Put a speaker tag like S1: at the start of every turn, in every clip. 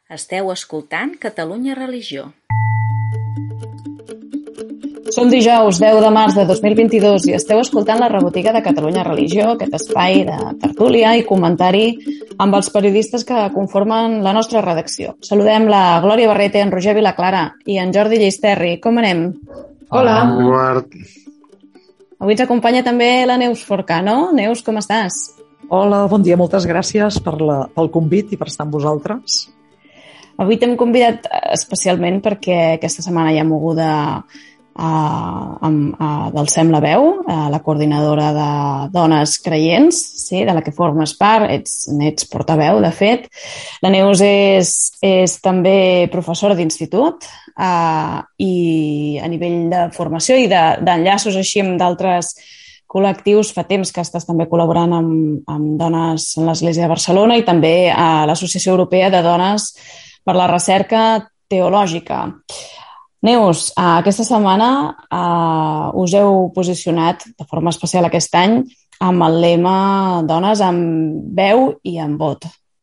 S1: Esteu escoltant Catalunya Religió.
S2: Som dijous 10 de març de 2022 i esteu escoltant la rebotiga de Catalunya Religió, aquest espai de tertúlia i comentari amb els periodistes que conformen la nostra redacció. Saludem la Glòria Barrete, en Roger Vilaclara i en Jordi Llisterri. Com anem?
S3: Hola.
S2: Avui ens acompanya també la Neus Forcano. Neus, com estàs?
S3: Hola, bon dia. Moltes gràcies pel convit i per estar amb vosaltres.
S2: Avui t'hem convidat especialment perquè aquesta setmana hi ha moguda del Sem la Veu, la coordinadora de dones creients, sí, de la que formes part, n'ets portaveu, de fet. La Neus és també professora d'institut i a nivell de formació i d'enllaços així amb d'altres col·lectius. Fa temps que estàs també col·laborant amb dones en l'Església de Barcelona i també a l'Associació Europea de Dones per la Recerca Teològica. Neus, aquesta setmana us heu posicionat de forma especial aquest any amb el lema Dones amb veu i amb vot.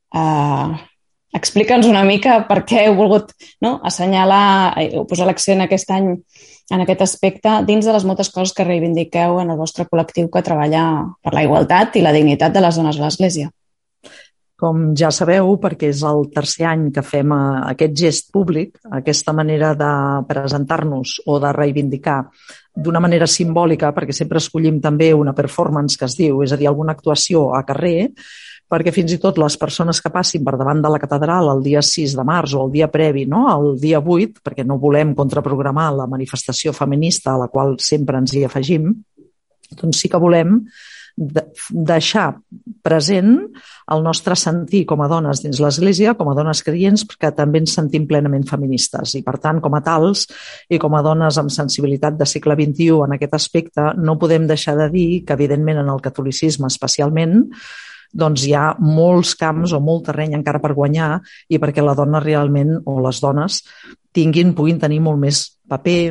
S2: Explica'ns una mica per què heu volgut assenyalar o posar l'accent aquest any en aquest aspecte dins de les moltes coses que reivindiqueu en el vostre col·lectiu que treballa per la igualtat i la dignitat de les dones a l'Església.
S3: Com ja sabeu, perquè és el tercer any que fem aquest gest públic, aquesta manera de presentar-nos o de reivindicar d'una manera simbòlica, perquè sempre escollim també una performance que es diu, és a dir, alguna actuació a carrer, perquè fins i tot les persones que passin per davant de la catedral el dia 6 de març o el dia previ, el dia 8, perquè no volem contraprogramar la manifestació feminista a la qual sempre ens hi afegim, doncs sí que volem deixar present el nostre sentir com a dones dins l'Església, com a dones creients, perquè també ens sentim plenament feministes i, per tant, com a tals i com a dones amb sensibilitat de segle XXI en aquest aspecte, no podem deixar de dir que, evidentment, en el catolicisme especialment, doncs hi ha molts camps o molt terreny encara per guanyar i perquè la dona realment, o les dones, puguin tenir molt més paper,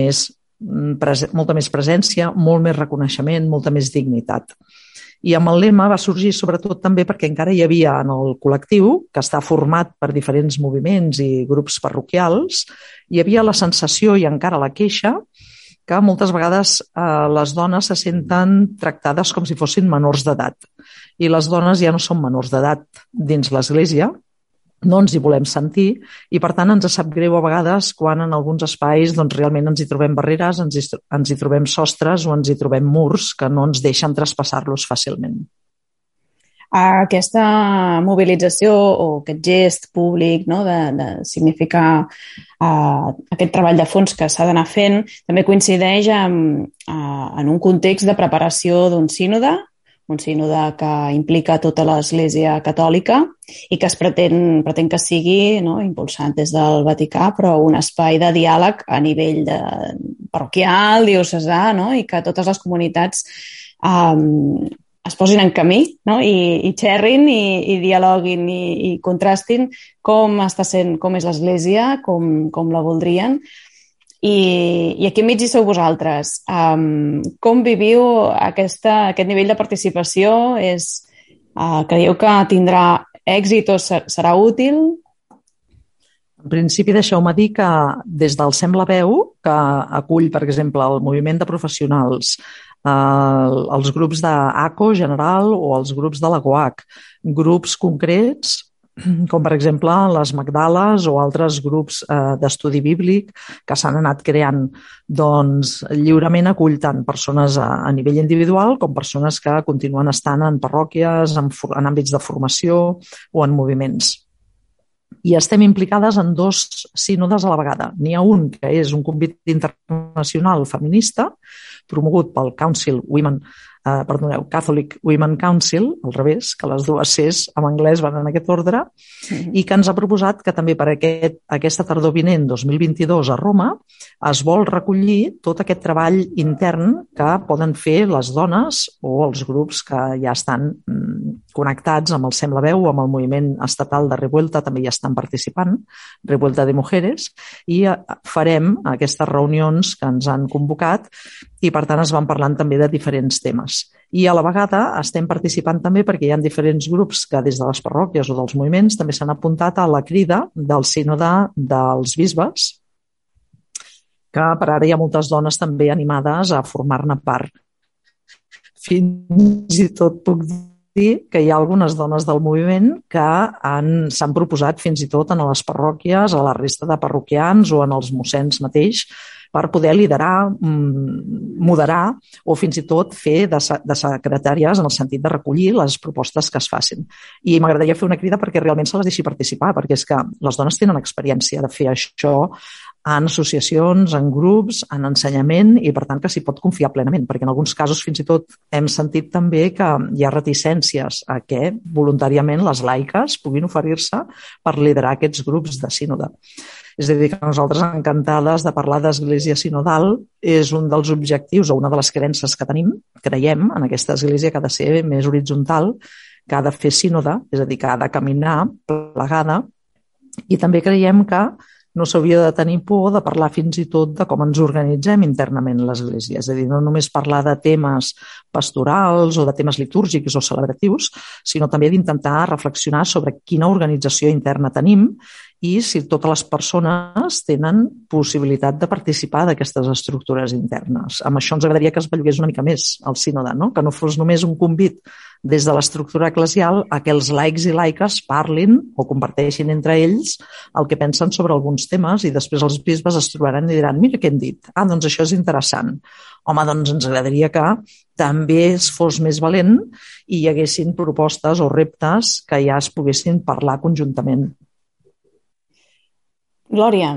S3: molta més presència, molt més reconeixement, molta més dignitat. I amb el lema va sorgir sobretot també perquè encara hi havia en el col·lectiu, que està format per diferents moviments i grups parroquials, hi havia la sensació i encara la queixa que moltes vegades les dones se senten tractades com si fossin menors d'edat. I les dones ja no són menors d'edat dins l'Església, no ens hi volem sentir i, per tant, ens sap greu a vegades quan en alguns espais realment ens hi trobem barreres, ens hi trobem sostres o ens hi trobem murs que no ens deixen traspassar-los fàcilment.
S2: Aquesta mobilització o aquest gest públic de significar aquest treball de fons que s'ha d'anar fent també coincideix en un context de preparació d'un sínode, un sínode que implica tota l'Església catòlica i que es pretén que sigui impulsat des del Vaticà, però un espai de diàleg a nivell parroquial, diocesà, i que totes les comunitats es posin en camí i xerrin i dialoguin i contrastin com és l'Església, com la voldrien. I aquí enmig hi sou vosaltres. Com viviu aquest nivell de participació? Creieu que tindrà èxit o serà útil?
S3: En principi, deixeu-me dir que des del Sem la Veu, que acull, per exemple, el moviment de professionals, els grups d'ACO general o els grups de la GOAC, grups concrets com per exemple les Magdales o altres grups d'estudi bíblic que s'han anat creant, doncs lliurement acull tant persones a nivell individual com persones que continuen estant en parròquies, en àmbits de formació o en moviments. I estem implicades en 2 sínodes a la vegada. N'hi ha un que és un convit internacional feminista promogut pel Catholic Women Council, al revés, que les dues Cs en anglès van en aquest ordre, i que ens ha proposat que també per aquesta tardor vinent 2022 a Roma es vol recollir tot aquest treball intern que poden fer les dones o els grups que ja estan connectats amb el Sem la Veu o amb el moviment estatal de Revuelta, també hi estan participant, Revuelta de Mujeres, i farem aquestes reunions que ens han convocat i, per tant es van parlant també de diferents temes. I a la vegada estem participant també perquè hi ha diferents grups que des de les parròquies o dels moviments també s'han apuntat a la crida del sínode dels bisbes, que per ara hi ha moltes dones també animades a formar-ne part. Fins i tot puc dir que hi ha algunes dones del moviment que s'han proposat fins i tot en les parròquies, a la resta de parroquians o en els mossens mateix, per poder liderar, moderar o fins i tot fer de secretàries en el sentit de recollir les propostes que es facin. I m'agradaria fer una crida perquè realment se les deixi participar, perquè és que les dones tenen experiència de fer això en associacions, en grups, en ensenyament i per tant que s'hi pot confiar plenament, perquè en alguns casos fins i tot hem sentit també que hi ha reticències a que voluntàriament les laiques puguin oferir-se per liderar aquests grups de sínode. És a dir, que nosaltres encantades de parlar d'església sinodal és un dels objectius o una de les creences que tenim, creiem en aquesta església que ha de ser més horitzontal, que ha de fer sínode, és a dir, que ha de caminar plegada, i també creiem que no s'hauria de tenir por de parlar fins i tot de com ens organitzem internament l'Església. És a dir, no només parlar de temes pastorals o de temes litúrgics o celebratius, sinó també d'intentar reflexionar sobre quina organització interna tenim i si totes les persones tenen possibilitat de participar d'aquestes estructures internes. Amb això ens agradaria que es bellugués una mica més el sínode, no? Que no fos només un convit des de l'estructura eclesial a que els laics i laiques parlin o comparteixin entre ells el que pensen sobre alguns temes i després els bisbes es trobaran i diran mira què hem dit, doncs això és interessant. Home, doncs ens agradaria que també es fos més valent i hi haguessin propostes o reptes que ja es poguessin parlar conjuntament.
S2: Glòria.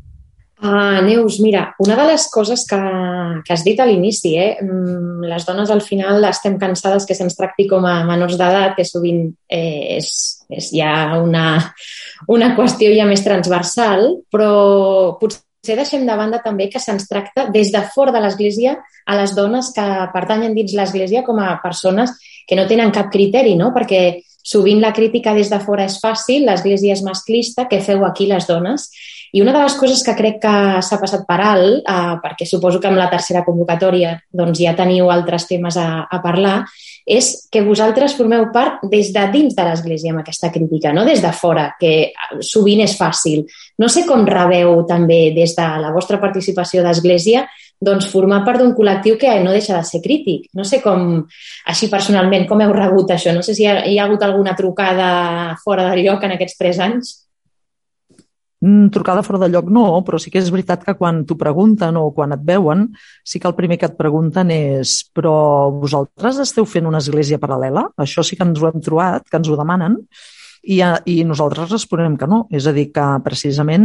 S4: Neus, mira, una de les coses que has dit a l'inici, les dones al final estem cansades que se'ns tracti com a menors d'edat, que sovint és ja una qüestió ja més transversal, però potser deixem de banda també que se'ns tracta des de fora de l'Església a les dones que pertanyen dins l'Església com a persones que no tenen cap criteri, no? Perquè sovint la crítica des de fora és fàcil, l'Església és masclista, què feu aquí les dones? I una de les coses que crec que s'ha passat per alt, perquè suposo que amb la tercera convocatòria doncs ja teniu altres temes a parlar, és que vosaltres formeu part des de dins de l'Església amb aquesta crítica, no des de fora, que sovint és fàcil. No sé com rebeu també des de la vostra participació d'Església doncs formar part d'un col·lectiu que no deixa de ser crític. No sé com, així personalment, com heu rebut això? No sé si hi ha hagut alguna trucada fora de lloc en aquests 3 anys.
S3: Trucada fora de lloc no, però sí que és veritat que quan t'ho pregunten o quan et veuen, sí que el primer que et pregunten és però vosaltres esteu fent una església paral·lela? Això sí que ens ho hem trobat, que ens ho demanen, i nosaltres responem que no. És a dir, que precisament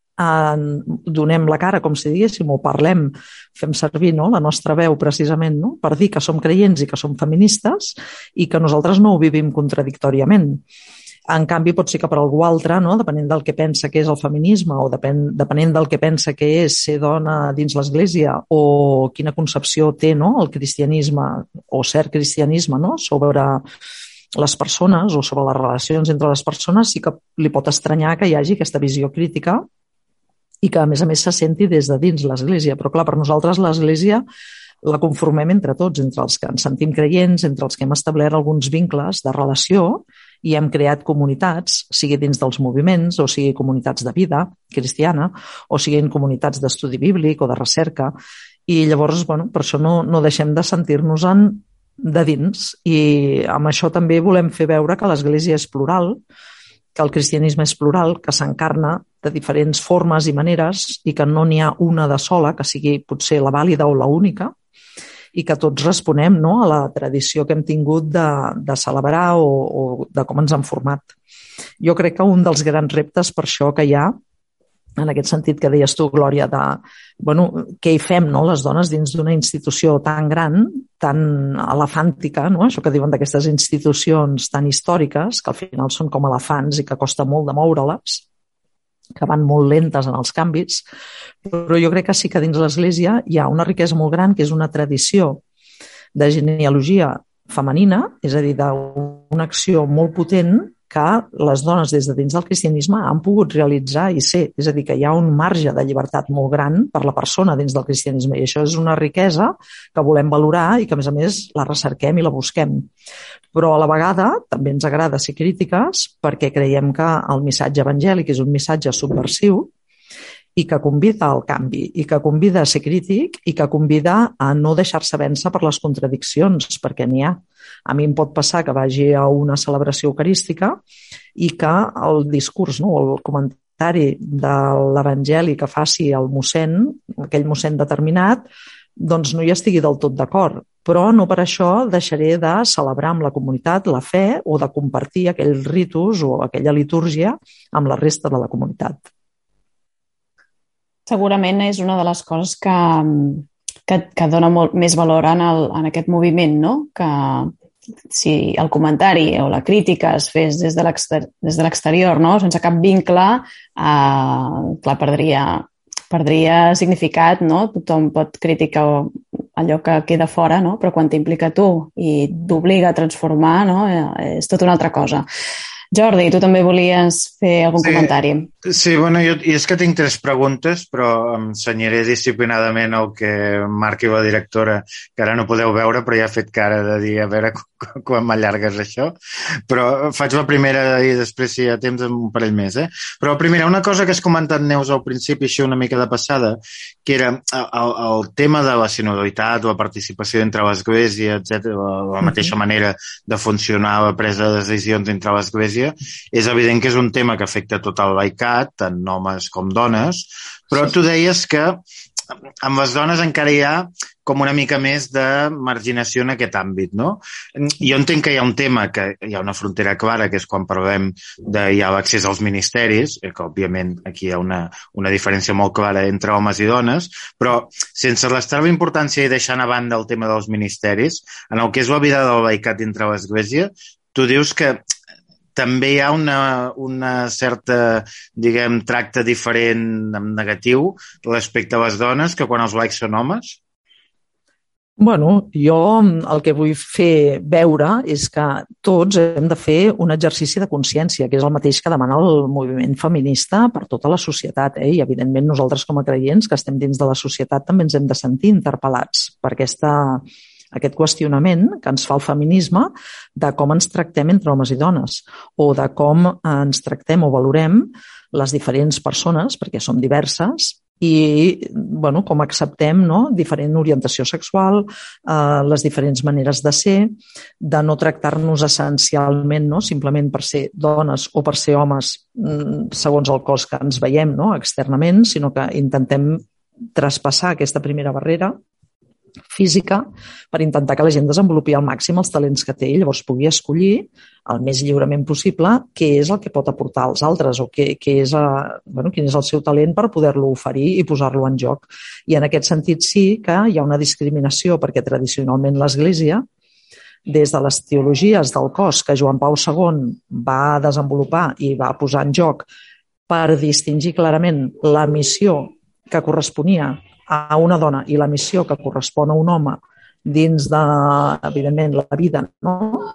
S3: donem la cara, com si diguéssim, o parlem, fem servir la nostra veu precisament per dir que som creients i que som feministes i que nosaltres no ho vivim contradictòriament. En canvi, pot ser que per algú altre, depenent del que pensa que és el feminisme o depenent del que pensa que és ser dona dins l'Església o quina concepció té el cristianisme o cert cristianisme sobre les persones o sobre les relacions entre les persones, sí que li pot estranyar que hi hagi aquesta visió crítica i que, a més se senti des de dins l'Església. Però, clar, per nosaltres l'Església la conformem entre tots, entre els que ens sentim creients, entre els que hem establert alguns vincles de relació i hem creat comunitats, sigui dins dels moviments o sigui comunitats de vida cristiana o siguin comunitats d'estudi bíblic o de recerca. I llavors, per això no deixem de sentir-nos-en de dins. I amb això també volem fer veure que l'Església és plural, que el cristianisme és plural, que s'encarna de diferents formes i maneres i que no n'hi ha una de sola, que sigui potser la vàlida o la única, i que tots responem a la tradició que hem tingut de celebrar o de com ens han format. Jo crec que un dels grans reptes per això que hi ha, en aquest sentit que deies tu, Glòria, què hi fem les dones dins d'una institució tan gran, tan elefàntica, això que diuen d'aquestes institucions tan històriques, que al final són com elefants i que costa molt de moure-les, que van molt lentes en els canvis, però jo crec que sí que dins l'Església hi ha una riquesa molt gran, que és una tradició de genealogia femenina, és a dir, d'una acció molt potent que les dones des de dins del cristianisme han pogut realitzar i ser. És a dir, que hi ha un marge de llibertat molt gran per la persona dins del cristianisme i això és una riquesa que volem valorar i que, a més, la recerquem i la busquem. Però a la vegada també ens agrada ser crítiques perquè creiem que el missatge evangèlic és un missatge subversiu i que convida al canvi, i que convida a ser crític i que convida a no deixar-se vèncer per les contradiccions, perquè n'hi ha. A mi em pot passar que vagi a una celebració eucarística i que el discurs, no, el comentari de l'Evangeli que faci el mossèn, aquell mossèn determinat, doncs no hi estigui del tot d'acord. Però no per això deixaré de celebrar amb la comunitat la fe o de compartir aquell ritus o aquella litúrgia amb la resta de la comunitat.
S2: Segurament és una de les coses que dona molt més valor en aquest moviment, no? Que si el comentari o la crítica es fes des de l'exterior, no? Sense cap vincle, clar, perdria significat, no? Tothom pot criticar allò que queda fora, no? Però quan t'implica tu i t'obliga a transformar, no? És tota una altra cosa. Jordi, tu també volies fer algun comentari.
S5: Sí, bueno, jo és que tinc 3 preguntes, però em senyaré disciplinadament el que marqui la directora, que ara no podeu veure, però ja ha fet cara de dir a veure quan m'allargues això. Però faig la primera i després, si hi ha temps, un parell més. Però primera, una cosa que has comentat, Neus, al principi, així una mica de passada, que era el tema de la sinodalitat, la participació entre l'Església, etc., la mateixa manera de funcionar la presa de decisions entre l'Església. És evident que és un tema que afecta tot el laicat, tant homes com dones, però tu deies que amb les dones encara hi ha com una mica més de marginació en aquest àmbit, no? Jo entenc que hi ha un tema, que hi ha una frontera clara, que és quan parlem de hi ha l'accés als ministeris, que òbviament aquí hi ha una diferència molt clara entre homes i dones, però sense restar la importància i deixant a banda el tema dels ministeris, en el que és la vida del laicat dintre l'Església, tu dius que també hi ha una certa, diguem, tracte diferent negatiu respecte a les dones que quan els laics són homes?
S3: Bueno, jo el que vull fer veure és que tots hem de fer un exercici de consciència, que és el mateix que demana el moviment feminista per tota la societat. I, evidentment, nosaltres com a creients que estem dins de la societat també ens hem de sentir interpel·lats per aquest qüestionament que ens fa el feminisme de com ens tractem entre homes i dones o de com ens tractem o valorem les diferents persones, perquè som diverses, i bueno, com acceptem, no? Diferent orientació sexual, les diferents maneres de ser, de no tractar-nos essencialment, no? Simplement per ser dones o per ser homes segons el cos que ens veiem, no? Externament, sinó que intentem traspassar aquesta primera barrera física per intentar que la gent desenvolupi al màxim els talents que té i llavors pugui escollir el més lliurement possible què és el que pot aportar als altres o quin és el seu talent per poder-lo oferir i posar-lo en joc. I en aquest sentit sí que hi ha una discriminació perquè tradicionalment l'Església, des de les teologies del cos que Joan Pau II va desenvolupar i va posar en joc per distingir clarament la missió que corresponia a una dona i la missió que correspon a un home dins de, evidentment, la vida, no?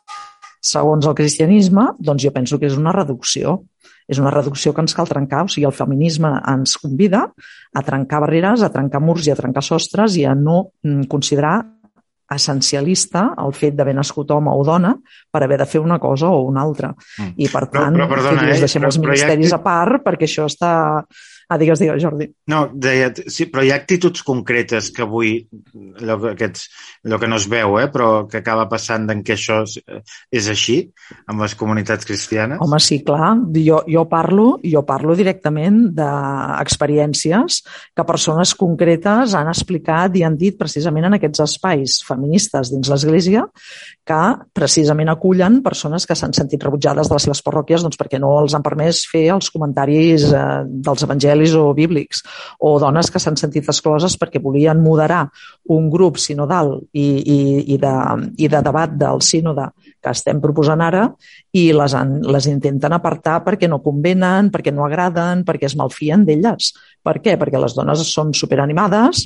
S3: Segons el cristianisme, doncs jo penso que és una reducció. És una reducció que ens cal trencar. O sigui, el feminisme ens convida a trencar barreres, a trencar murs i a trencar sostres i a no considerar essencialista el fet d'haver nascut home o dona per haver de fer una cosa o una altra. I per tant, perdona, deixem els ministeris a part perquè això està... Digues, Jordi.
S5: No, deia, sí, però hi ha actituds concretes que avui, allò que no es veu, però que acaba passant en què això és així amb les comunitats cristianes?
S3: Home, sí, clar. Jo parlo directament d'experiències que persones concretes han explicat i han dit precisament en aquests espais feministes dins l'Església que precisament acullen persones que s'han sentit rebutjades de les seves parròquies doncs perquè no els han permès fer els comentaris dels evangelis evangelis o bíblics, o dones que s'han sentit excloses perquè volien moderar un grup sinodal i de debat del sínode que estem proposant ara i les intenten apartar perquè no convenen, perquè no agraden, perquè es malfien d'elles. Per què? Perquè les dones són superanimades,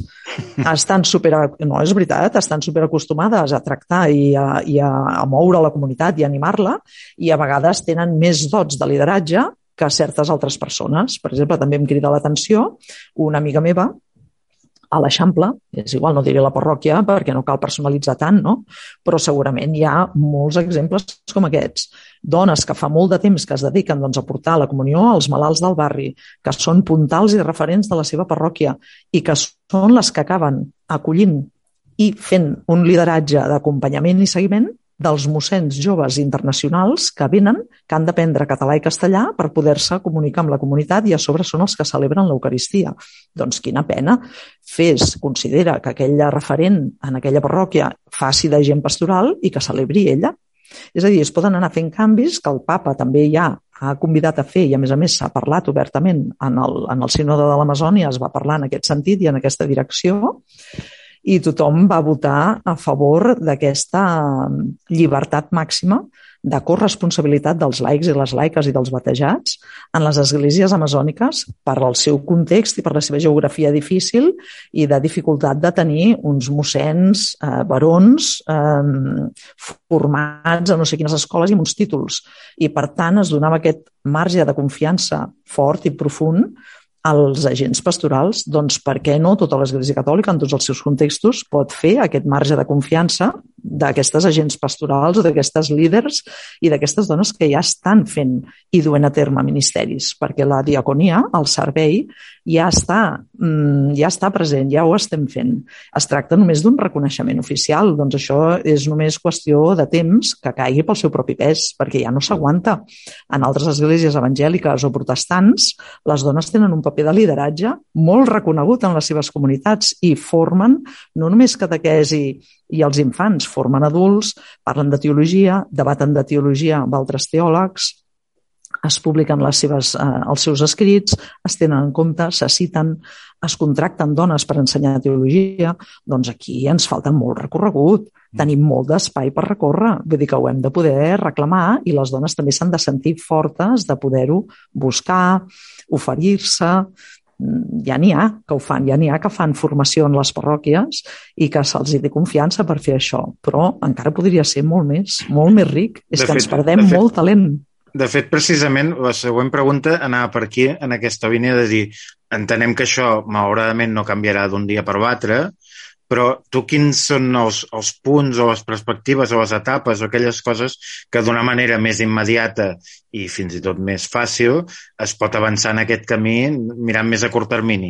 S3: no, és veritat, estan superacostumades a tractar i a moure la comunitat i a animar-la, i a vegades tenen més dots de lideratge que certes altres persones. Per exemple, també em crida l'atenció una amiga meva a l'Eixample, és igual, no diré la parròquia perquè no cal personalitzar tant, no? Però segurament hi ha molts exemples com aquests. Dones que fa molt de temps que es dediquen a portar la comunió als malalts del barri, que són puntals i referents de la seva parròquia i que són les que acaben acollint i fent un lideratge d'acompanyament i seguiment dels mossens joves internacionals que venen, que han d'aprendre català i castellà per poder-se comunicar amb la comunitat i a sobre són els que celebren l'Eucaristia. Doncs quina pena. Considera que aquella referent en aquella parròquia faci d'agent pastoral i que celebri ella. És a dir, es poden anar fent canvis que el papa també ja ha convidat a fer i a més s'ha parlat obertament en el sínode de l'Amazònia, es va parlar en aquest sentit i en aquesta direcció, i tothom va votar a favor d'aquesta llibertat màxima de corresponsabilitat dels laics i les laiques i dels batejats en les esglésies amazòniques per al seu context i per la seva geografia difícil i de dificultat de tenir uns mossens barons formats a no sé quines escoles i amb uns títols. I, per tant, es donava aquest marge de confiança fort i profund als agents pastorals, doncs per què no tota l'Església Catòlica en tots els seus contextos pot fer aquest marge de confiança d'aquestes agents pastorals o d'aquestes líders i d'aquestes dones que ja estan fent i duent a terme ministeris, perquè la diaconia, el servei, ja està present, ja ho estem fent. Es tracta només d'un reconeixement oficial, doncs això és només qüestió de temps que caigui pel seu propi pes, perquè ja no s'aguanta. En altres esglésies evangèliques o protestants, les dones tenen un paper de lideratge molt reconegut en les seves comunitats i formen no només catequesi i els infants, formen adults, parlen de teologia, debaten de teologia amb altres teòlegs, es publiquen els seus escrits, es tenen en compte, se citen, es contracten dones per ensenyar teologia. Doncs aquí ens falta molt recorregut, tenim molt d'espai per recórrer, vull dir que ho hem de poder reclamar i les dones també s'han de sentir fortes de poder-ho buscar, oferir-se. Ja n'hi ha que ho fan, ja n'hi ha que fan formació en les parròquies i que se'ls té confiança per fer això, però encara podria ser molt més ric. És que ens perdem molt talent.
S5: De fet, precisament, la següent pregunta anava per aquí, en aquesta línia de dir, entenem que això malauradament no canviarà d'un dia per l'altre, però tu quins són els punts o les perspectives o les etapes o aquelles coses que d'una manera més immediata i fins i tot més fàcil es pot avançar en aquest camí mirant més a curt termini?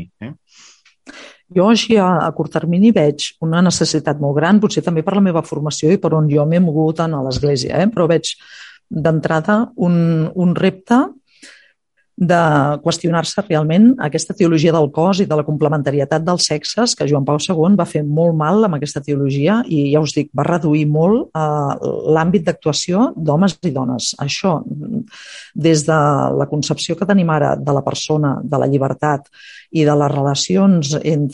S3: Jo així a curt termini veig una necessitat molt gran, potser també per la meva formació i per on jo m'he mogut a l'Església, però veig d'entrada un repte de qüestionar-se realment aquesta teologia del cos i de la complementarietat dels sexes, que Joan Pau II va fer molt mal amb aquesta teologia i, ja us dic, va reduir molt l'àmbit d'actuació d'homes i dones. Això, des de la concepció que tenim ara de la persona, de la llibertat i de les relacions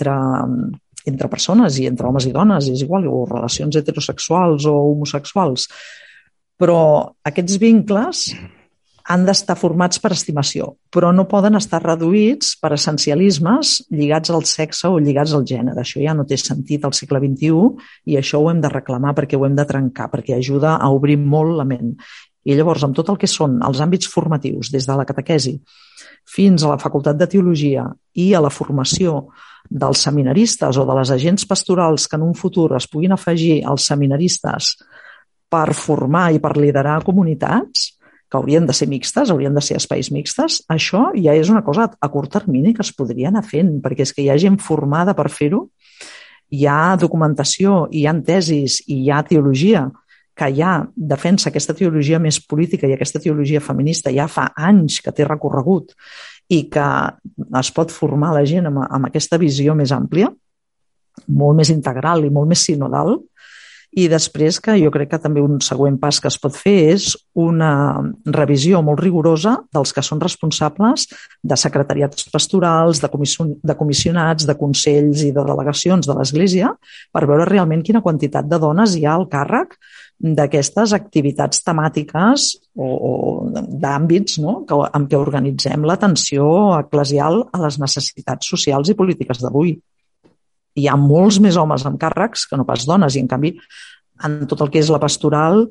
S3: entre persones i entre homes i dones, és igual, o relacions heterosexuals o homosexuals, però aquests vincles han d'estar formats per estimació, però no poden estar reduïts per essencialismes lligats al sexe o lligats al gènere. Això ja no té sentit al segle XXI i això ho hem de reclamar perquè ho hem de trencar, perquè ajuda a obrir molt la ment. I llavors, amb tot el que són els àmbits formatius, des de la catequesi fins a la Facultat de Teologia i a la formació dels seminaristes o de les agents pastorals que en un futur es puguin afegir als seminaristes per formar i per liderar comunitats, que haurien de ser mixtes, haurien de ser espais mixtes, això ja és una cosa a curt termini que es podria anar fent, perquè és que hi ha gent formada per fer-ho, hi ha documentació, hi ha tesis i hi ha teologia que ja defensa aquesta teologia més política i aquesta teologia feminista ja fa anys que té recorregut i que es pot formar la gent amb aquesta visió més àmplia, molt més integral i molt més sinodal, I després, que jo crec que també un següent pas que es pot fer és una revisió molt rigorosa dels que són responsables de secretariats pastorals, de comissionats, de consells i de delegacions de l'Església, per veure realment quina quantitat de dones hi ha al càrrec d'aquestes activitats temàtiques o d'àmbits, no?, amb què organitzem l'atenció eclesial a les necessitats socials i polítiques d'avui. Hi ha molts més homes amb càrrecs que no pas dones, i en canvi en tot el que és la pastoral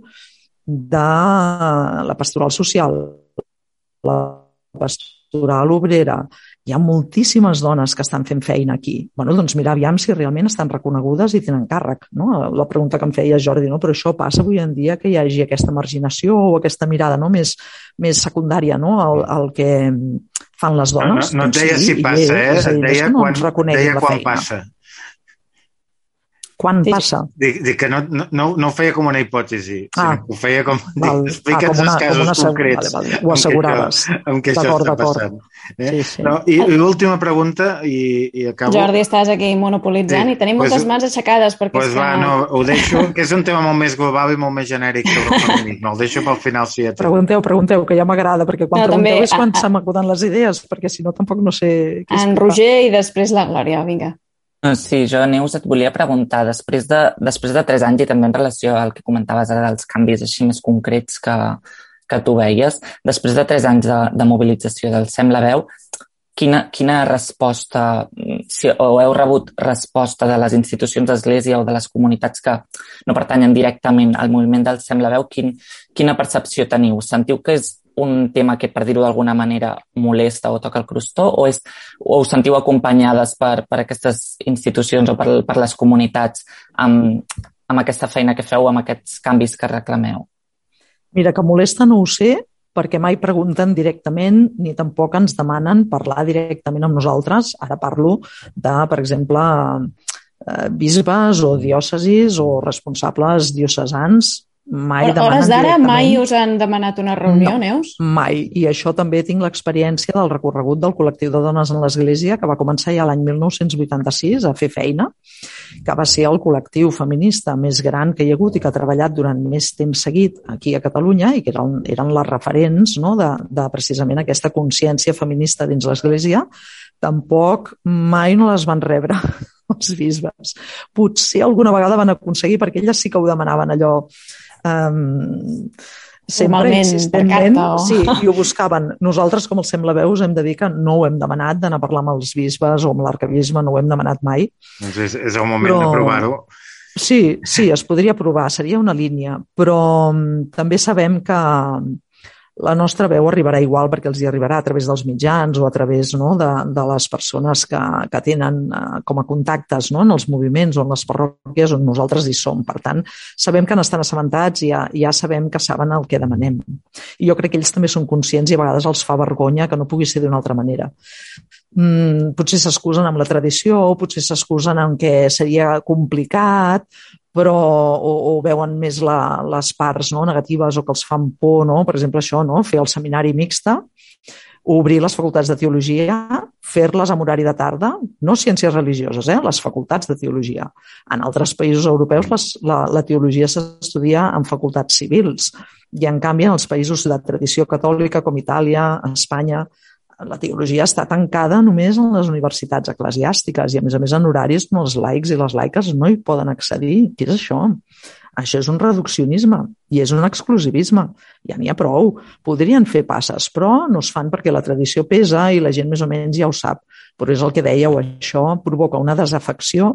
S3: social, la pastoral obrera, hi ha moltíssimes dones que estan fent feina aquí. Bueno, doncs mira, aviam si realment estan reconegudes i tenen càrrec, no? La pregunta que em feia Jordi, no? Però això passa avui en dia, que hi hagi aquesta marginació o aquesta mirada, no?, més secundària, no?, al que fan les dones.
S5: No et deia si passa, et deia quan passa.
S3: Quan passa?
S5: Dic que no ho feia com una hipòtesi, sinó que ho feia com... Explica'ns els casos concrets.
S3: Ho asseguraves.
S5: Amb què això està passant.
S3: Sí.
S5: I l'última pregunta, i acabo...
S2: Jordi, estàs aquí monopolitzant i tenim moltes mans aixecades.
S5: Doncs va, no, ho deixo, que és un tema molt més global i molt més genèric sobre el feminisme. El deixo pel final, si ja té.
S3: Pregunteu, que ja m'agrada, perquè quan pregunteu és quan se m'acuden les idees, perquè si no tampoc no sé...
S2: En Roger i després la Glòria, vinga.
S6: Sí, jo, Neus, et volia preguntar, després de 3 anys i també en relació al que comentaves ara dels canvis així més concrets que tu veies, després de 3 anys de mobilització del Sem la Veu, quina resposta, o heu rebut resposta de les institucions d'Església o de les comunitats que no pertanyen directament al moviment del Sem la Veu, quina percepció teniu? Sentiu que és un tema que, per dir-ho d'alguna manera, molesta o toca el crostó, o us sentiu acompanyades per aquestes institucions o per les comunitats amb aquesta feina que feu, amb aquests canvis que reclameu?
S3: Mira, que molesta no ho sé, perquè mai pregunten directament ni tampoc ens demanen parlar directament amb nosaltres. Ara parlo de, per exemple, bisbes o diòcesis o responsables diocesans. Mai demanen
S2: hores d'ara
S3: directament.
S2: mai us han demanat una reunió, Neus?
S3: Mai, i això també tinc l'experiència del recorregut del col·lectiu de dones en l'Església, que va començar ja l'any 1986 a fer feina, que va ser el col·lectiu feminista més gran que hi ha hagut i que ha treballat durant més temps seguit aquí a Catalunya i que eren les referents, no?, de precisament aquesta consciència feminista dins l'Església. Tampoc mai no les van rebre els bisbes. Potser alguna vegada van aconseguir, perquè elles sí que ho demanaven allò sempre insistentment, sí, i ho buscaven. Nosaltres, com el Sem la Veu, hem de dir que no ho hem demanat d'anar a parlar amb els bisbes o amb l'arquebisbe, no ho hem demanat mai.
S5: Doncs és el moment de provar-ho.
S3: Sí, es podria provar, seria una línia, però també sabem que la nostra veu arribarà igual, perquè els hi arribarà a través dels mitjans o a través, no, de les persones que tenen com a contactes, no, en els moviments o en les parròquies on nosaltres hi som. Per tant, sabem que n'estan assabentats i ja sabem que saben el que demanem. I jo crec que ells també són conscients i a vegades els fa vergonya que no pugui ser d'una altra manera. Potser s'excusen amb la tradició, potser s'excusen en què seria complicat, però o veuen més les parts, no, negatives, o que els fan por, no? Per exemple, això, no? Fer el seminari mixta, obrir les facultats de teologia, fer-les amb horari de tarda, no ciències religioses, les facultats de teologia. En altres països europeus la teologia s'estudia en facultats civils i, en canvi, en els països de tradició catòlica com Itàlia, Espanya, la teologia està tancada només en les universitats eclesiàstiques i, a més, en horaris on els laics i les laiques no hi poden accedir. Què és això? Això és un reduccionisme i és un exclusivisme. Ja n'hi ha prou. Podrien fer passes, però no es fan perquè la tradició pesa i la gent més o menys ja ho sap. Però és el que dèieu, això provoca una desafecció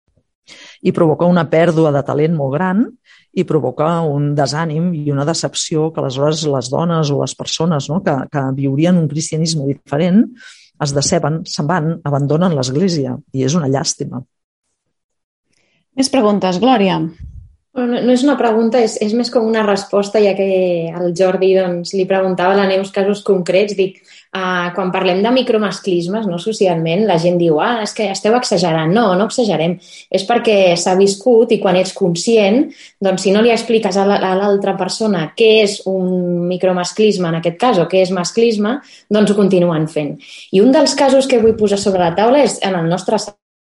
S3: i provoca una pèrdua de talent molt gran i provoca un desànim i una decepció que aleshores les dones o les persones, no, que viurien un cristianisme diferent es deceben, se'n van, abandonen l'Església i és una llàstima.
S2: Més preguntes, Glòria?
S4: No és una pregunta, és més com una resposta, ja que el Jordi li preguntava a la Neus casos concrets. Dic, quan parlem de micromasclismes, no, socialment, la gent diu, és que esteu exagerant. No exagerem. És perquè s'ha viscut i quan ets conscient, doncs si no li expliques a l'altra persona què és un micromasclisme, en aquest cas, o què és masclisme, doncs ho continuen fent. I un dels casos que vull posar sobre la taula és en el nostre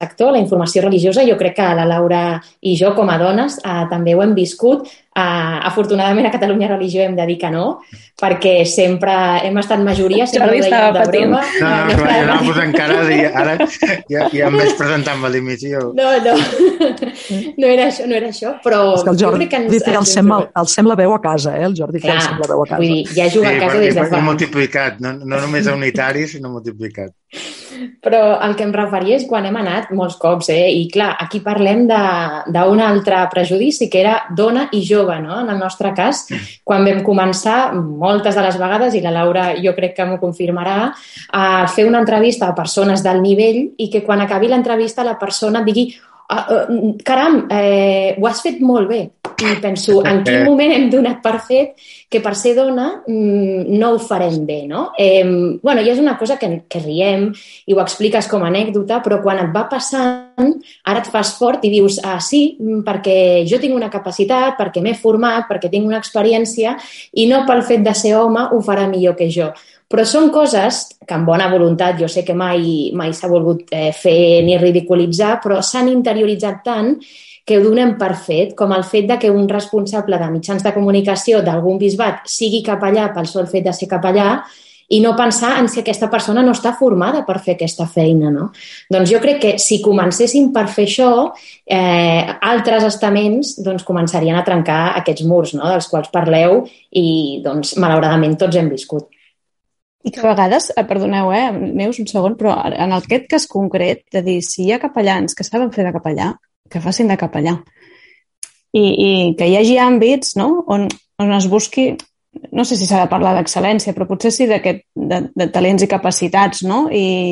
S4: sector, la informació religiosa, jo crec que la Laura i jo, com a dones, també ho hem viscut. Afortunadament a Catalunya Religió hem de dir que no, perquè sempre hem estat majoria, sempre ho dèiem de broma.
S5: No, jo anava posant cara de dir, ara ja em vaig presentar amb l'emissió.
S4: No era això, però
S3: és que el Jordi el sembla veu a casa, el Jordi
S4: Clar,
S3: el sembla veu a casa.
S4: Vull dir, ja juga a casa des de fa.
S5: I multiplicat, no només a unitari, sinó multiplicat.
S4: Però el que em referia és quan hem anat molts cops, i clar, aquí parlem d'un altre prejudici, que era dona i jove, no? En el nostre cas, quan vam començar, moltes de les vegades, i la Laura jo crec que m'ho confirmarà, a fer una entrevista a persones del nivell i que quan acabi l'entrevista la persona et digui caram, ho has fet molt bé. I penso, en quin moment hem donat per fet que per ser dona no ho farem bé, no? I és una cosa que riem i ho expliques com a anècdota, però quan et va passant, ara et fas fort i dius, sí, perquè jo tinc una capacitat, perquè m'he format, perquè tinc una experiència i no pel fet de ser home ho farà millor que jo. Però són coses que amb bona voluntat, jo sé que mai s'ha volgut fer ni ridiculitzar, però s'han interioritzat tant que ho donem per fet, com el fet de que un responsable de mitjans de comunicació d'algun bisbat sigui capellà pel sol fet de ser capellà i no pensar en si aquesta persona no està formada per fer aquesta feina, no? Doncs jo crec que si comencéssim per fer això, altres estaments començarien a trencar aquests murs, no?, dels quals parleu i, malauradament, tots hem viscut.
S2: I que a vegades, perdoneu, Neus, un segon, però en aquest cas concret, de dir, si hi ha capellans que saben fer de capellà, que facin de capellà. I que hi hagi àmbits, no?, on es busqui, no sé si s'ha de parlar d'excel·lència, però potser sí de talents i capacitats, no?,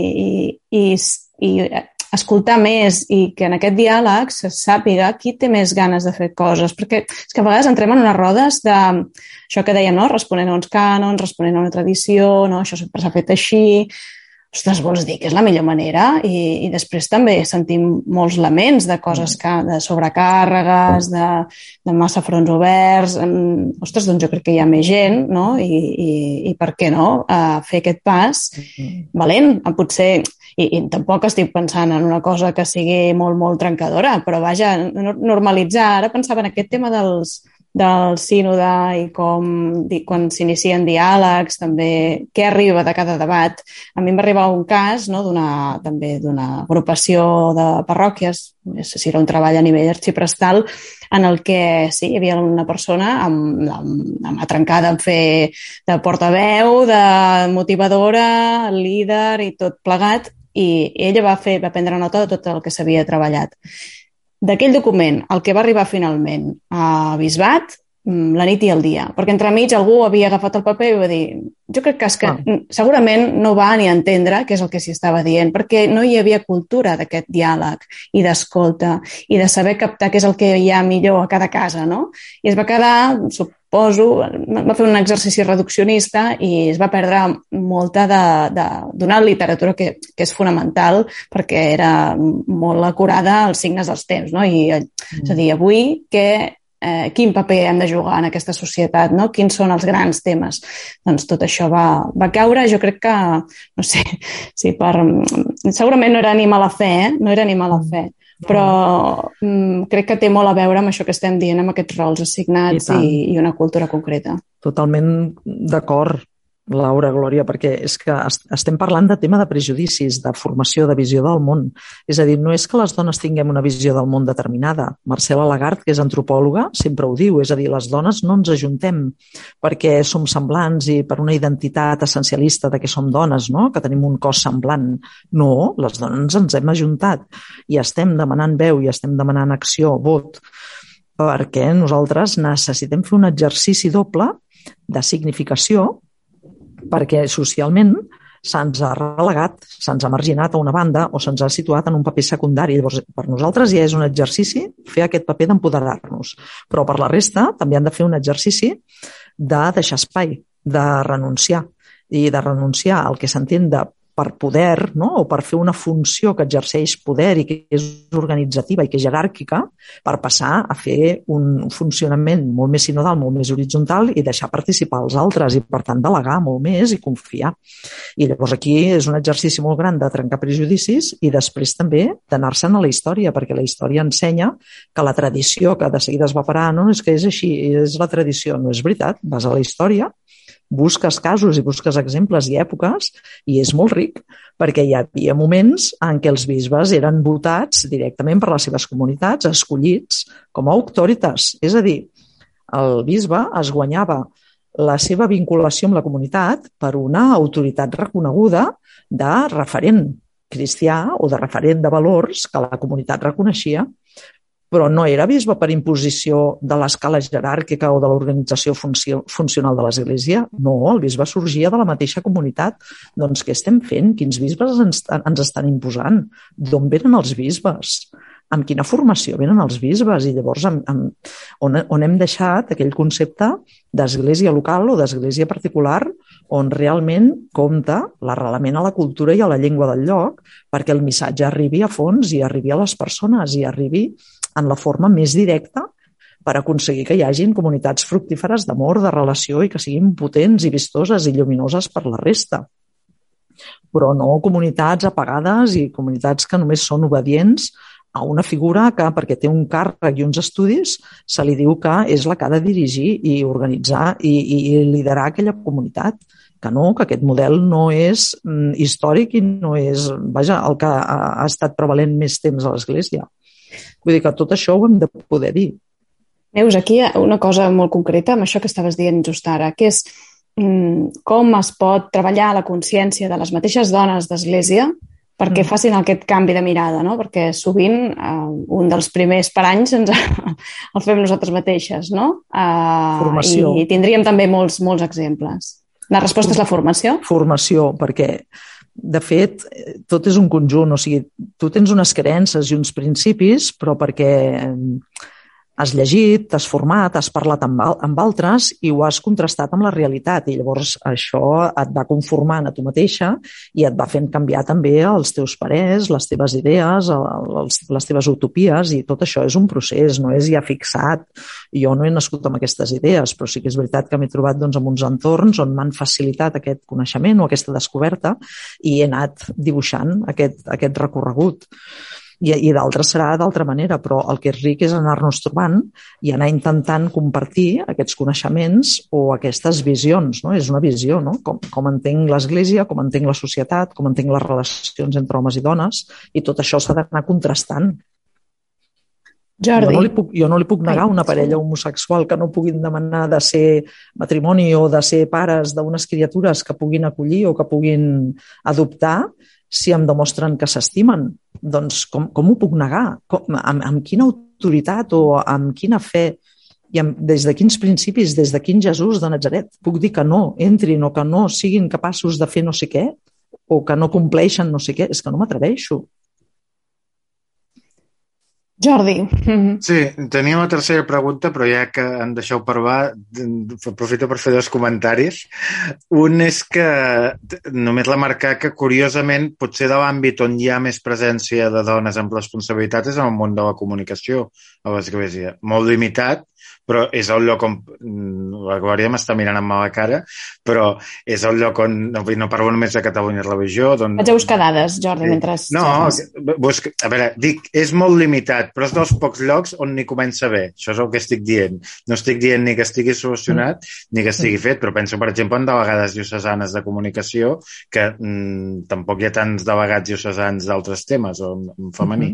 S2: i escoltar més i que en aquest diàleg se sàpiga qui té més ganes de fer coses, perquè és que a vegades entrem en unes rodes de això que dèiem, no?, responent a uns cànons, responent a una tradició, no?, això sempre s'ha fet així. Ostres, vols dir que és la millor manera? I després també sentim molts laments de coses de sobrecàrregues, de massa fronts oberts. Ostres, doncs jo crec que hi ha més gent, no? I per què no? Fer aquest pas valent. Potser, i tampoc estic pensant en una cosa que sigui molt, molt trencadora, però vaja, normalitzar. Ara pensava en aquest tema del sínode i com quan s'inicien diàlegs, també què arriba de cada debat. A mi em va arribar un cas, no?, també d'una agrupació de parròquies, no sé si era un treball a nivell arxiprestal, en el que sí, hi havia una persona amb la trencada en fer de portaveu, de motivadora, líder i tot plegat, i ella va prendre nota de tot el que s'havia treballat. D'aquell document, el que va arribar finalment a Bisbat, la nit i el dia, perquè entremig algú havia agafat el paper i va dir, jo crec que segurament no va ni entendre què és el que s'hi estava dient, perquè no hi havia cultura d'aquest diàleg i d'escolta i de saber captar què és el que hi ha millor a cada casa, no? I es va quedar, suposo, va fer un exercici reduccionista i es va perdre molta d'una literatura que és fonamental perquè era molt acurada als signes dels temps, no? És a dir, avui quin paper hem de jugar en aquesta societat, no? Quins són els grans temes? Doncs tot això va caure, jo crec que, no sé, si segurament no era ni mala fe, no era ni mala fe, però crec que té molt a veure amb això que estem dient, amb aquests rols assignats i una cultura concreta.
S3: Totalment d'acord, Laura, Glòria, perquè és que estem parlant de tema de prejudicis, de formació, de visió del món. És a dir, no és que les dones tinguem una visió del món determinada. Marcela Lagarde, que és antropòloga, sempre ho diu, és a dir, les dones no ens ajuntem perquè som semblants i per una identitat essencialista de que som dones, no?, que tenim un cos semblant. No, les dones ens hem ajuntat i estem demanant veu i estem demanant acció, vot, perquè nosaltres necessitem fer un exercici doble de significació perquè socialment se'ns ha relegat, se'ns ha marginat a una banda o se'ns ha situat en un paper secundari. Llavors, per nosaltres ja és un exercici fer aquest paper d'empoderar-nos. Però per la resta també han de fer un exercici de deixar espai, de renunciar. I de renunciar al que s'entén de per poder, no? O per fer una funció que exerceix poder i que és organitzativa i que és jeràrquica, per passar a fer un funcionament molt més sinodal, molt més horitzontal i deixar participar els altres i, per tant, delegar molt més i confiar. I llavors aquí és un exercici molt gran de trencar prejudicis i després també d'anar-se'n a la història, perquè la història ensenya que la tradició, que de seguida es va parar, no, és que és així, és la tradició, no és veritat, vas a la història, busques casos i busques exemples i èpoques i és molt ric, perquè hi havia moments en què els bisbes eren votats directament per les seves comunitats, escollits com a auctoritas. És a dir, el bisbe es guanyava la seva vinculació amb la comunitat per una autoritat reconeguda de referent cristià o de referent de valors que la comunitat reconeixia, però no era bisbe per imposició de l'escala jeràrquica o de l'organització funcional de l'Església. No, el bisbe sorgia de la mateixa comunitat. Doncs què estem fent? Quins bisbes ens estan imposant? D'on venen els bisbes? Amb quina formació venen els bisbes? I llavors on hem deixat aquell concepte d'església local o d'església particular on realment compta l'arrelament a la cultura i a la llengua del lloc perquè el missatge arribi a fons i arribi a les persones i arribi en la forma més directa per aconseguir que hi hagin comunitats fructíferes d'amor, de relació i que siguin potents i vistoses i lluminoses per la resta. Però no comunitats apagades i comunitats que només són obedients a una figura que, perquè té un càrrec i uns estudis, se li diu que és la que ha de dirigir i organitzar i liderar aquella comunitat. Que no, que aquest model no és històric i no és, vaja, el que ha estat prevalent més temps a l'Església. Vull dir que tot això ho hem de poder dir.
S2: Neus, aquí hi ha una cosa molt concreta amb això que estaves dient just ara, que és com es pot treballar la consciència de les mateixes dones d'Església perquè facin aquest canvi de mirada, no? Perquè sovint un dels primers paranys el fem nosaltres mateixes, no?
S3: Formació.
S2: I tindríem també molts exemples. La resposta és la formació?
S3: Formació, perquè de fet, tot és un conjunt, o sigui, tu tens unes creences i uns principis, però perquè has llegit, t'has format, has parlat amb altres i ho has contrastat amb la realitat i llavors això et va conformant a tu mateixa i et va fent canviar també els teus parers, les teves idees, les teves utopies i tot això és un procés, no és ja fixat. Jo no he nascut amb aquestes idees, però sí que és veritat que m'he trobat doncs, en uns entorns on m'han facilitat aquest coneixement o aquesta descoberta i he anat dibuixant aquest recorregut. I d'altres serà d'altra manera, però el que és ric és anar-nos trobant i anar intentant compartir aquests coneixements o aquestes visions, no? És una visió, no? Com entenc l'Església, com entenc la societat, com entenc les relacions entre homes i dones, i tot això s'ha d'anar contrastant.
S2: Jordi.
S3: Jo no li puc negar a una parella homosexual que no puguin demanar de ser matrimoni o de ser pares d'unes criatures que puguin acollir o que puguin adoptar si em demostren que s'estimen. Doncs com ho puc negar? Amb quina autoritat o amb quina fe i des de quins principis, des de quin Jesús de Natzaret puc dir que no entrin o que no siguin capaços de fer no sé què o que no compleixen no sé què? És que no m'atreveixo.
S2: Jordi.
S5: Sí, tenia una tercera pregunta, però ja que em deixeu parlar, aprofito per fer dos comentaris. Un és que només remarcar que, curiosament, potser de l'àmbit on hi ha més presència de dones amb responsabilitats és en el món de la comunicació a l'Església. Molt limitat, però és el lloc on... La Glòria m'està mirant amb mala cara, però és el lloc on... No parlo només de Catalunya Religió.
S2: Vaig a buscar dades, Jordi, mentre...
S5: No, a veure, dic, és molt limitat, però és dels pocs llocs on n'hi comença bé. Això és el que estic dient. No estic dient ni que estigui solucionat ni que estigui fet, però penso, per exemple, en delegades diocesanes de comunicació, que tampoc hi ha tants delegats diocesans d'altres temes, o en femení.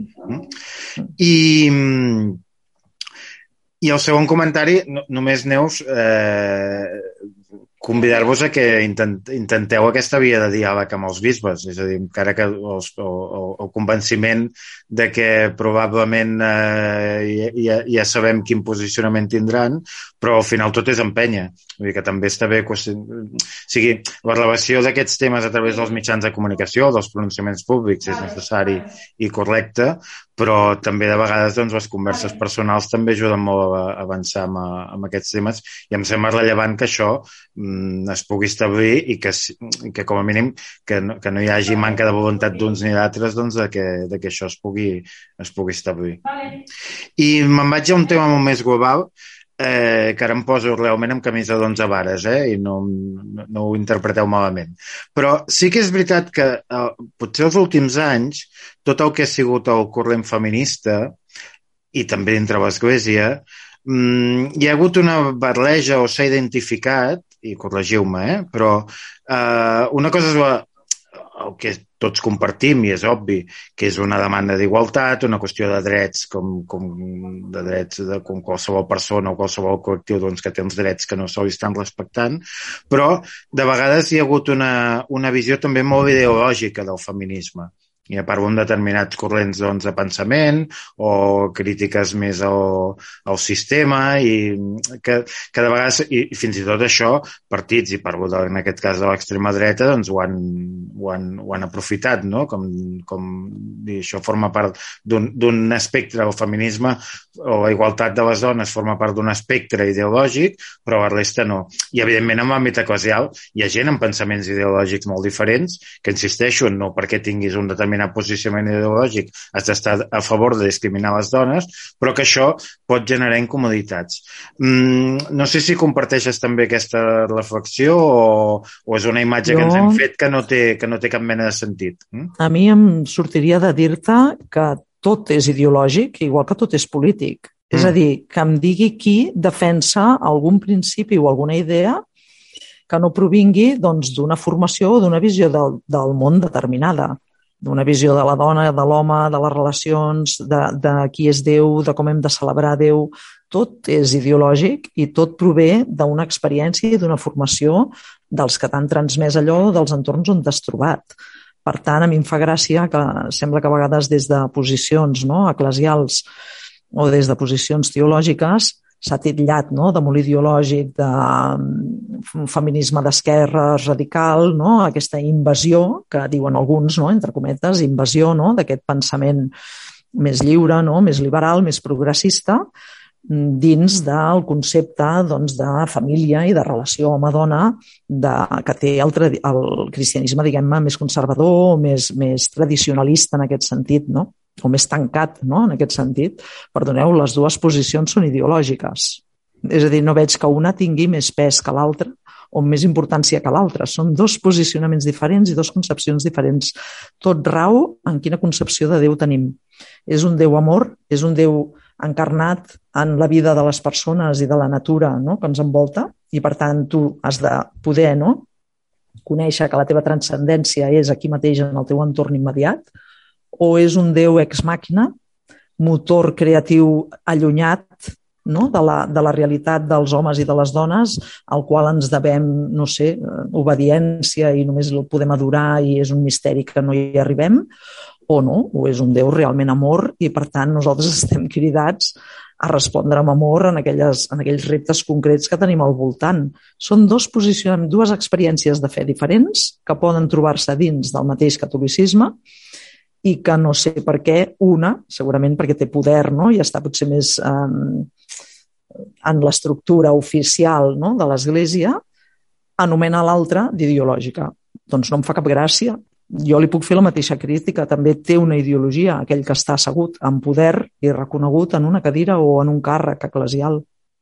S5: I el segon comentari, només, Neus, convidar-vos a que intenteu aquesta via de diàleg amb els bisbes, és a dir, encara que el convenciment de que probablement ja sabem quin posicionament tindran, però al final tot és empènyer. Vull dir que també està bé... O sigui, la relació d'aquests temes a través dels mitjans de comunicació, dels pronunciaments públics, és necessari i correcte, però també de vegades doncs, les converses personals també ajuden molt a avançar amb aquests temes i em sembla rellevant que això es pugui establir i que com a mínim que no hi hagi manca de voluntat d'uns ni d'altres doncs, de que això es pugui establir. I me'n vaig a un tema molt més global que ara em poso realment amb camisa d'11 vares i no ho interpreteu malament. Però sí que és veritat que potser els últims anys tot el que ha sigut el corrent feminista i també dintre l'Església hi ha hagut una barreja o s'ha identificat, i corregiu-me, però una cosa és el que tots compartim i és obvi que és una demanda d'igualtat, una qüestió de drets com qualsevol persona o qualsevol col·lectiu doncs, que té uns drets que no se li estan respectant, però de vegades hi ha hagut una visió també molt ideològica del feminisme. I a part amb determinats corrents doncs, de pensament o crítiques més al sistema i que de vegades, i fins i tot això, partits, i parlo en aquest cas de l'extrema dreta, doncs ho han aprofitat, no? Com dir, això forma part d'un espectre, el feminisme o la igualtat de les dones forma part d'un espectre ideològic, però la resta no. I evidentment en l'àmbit eclesial hi ha gent amb pensaments ideològics molt diferents que insisteixo, no perquè tinguis un determinat posicionament ideològic has d'estar a favor de discriminar les dones, però que això pot generar incomoditats. No sé si comparteixes també aquesta reflexió o és una imatge que ens hem fet que no té cap mena de sentit.
S3: A mi em sortiria de dir-te que tot és ideològic, igual que tot és polític. És a dir, que em digui qui defensa algun principi o alguna idea que no provingui doncs, d'una formació o d'una visió del món determinada, d'una visió de la dona, de l'home, de les relacions, de qui és Déu, de com hem de celebrar Déu. Tot és ideològic i tot prové d'una experiència i d'una formació dels que t'han transmès allò, dels entorns on t'has trobat. Per tant, a mi em fa gràcia que sembla que a vegades des de posicions eclesials o des de posicions teològiques s'ha titllat de molt ideològic, de feminisme d'esquerra radical, aquesta invasió, que diuen alguns, entre cometes, invasió d'aquest pensament més lliure, més liberal, més progressista, dins del concepte de família i de relació home-dona que té el cristianisme, diguem-ne, més conservador, més tradicionalista en aquest sentit, o més tancat, en aquest sentit. Perdoneu, les dues posicions són ideològiques. És a dir, no veig que una tingui més pes que l'altra o més importància que l'altra. Són dos posicionaments diferents i dos concepcions diferents. Tot rau en quina concepció de Déu tenim. És un Déu amor, és un Déu encarnat en la vida de les persones i de la natura que ens envolta i, per tant, tu has de poder conèixer que la teva transcendència és aquí mateix en el teu entorn immediat, o és un Déu ex màquina, motor creatiu allunyat de la realitat dels homes i de les dones, al qual ens devem, no sé, obediència i només el podem adorar i és un misteri que no hi arribem, o no, o és un Déu realment amor i, per tant, nosaltres estem cridats a respondre amb amor en aquells reptes concrets que tenim al voltant. Són dues experiències de fe diferents que poden trobar-se dins del mateix catolicisme i que no sé per què una, segurament perquè té poder i està potser més en l'estructura oficial de l'Església, anomena l'altra d'ideològica. Doncs no em fa cap gràcia. Jo li puc fer la mateixa crítica. També té una ideologia, aquell que està assegut en poder i reconegut en una cadira o en un càrrec eclesial.